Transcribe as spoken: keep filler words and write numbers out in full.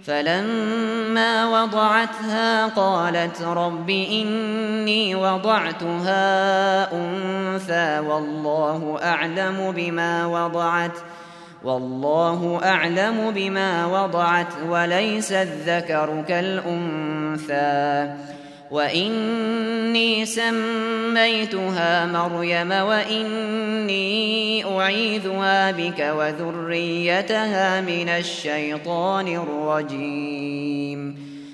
فلما وضعتها قالت رب إني وضعتها أنثى والله أعلم بما وضعت والله أعلم بما وضعت وليس الذكر كالأنثى وإني سميتها مريم وإني أعيذها بك وذريتها من الشيطان الرجيم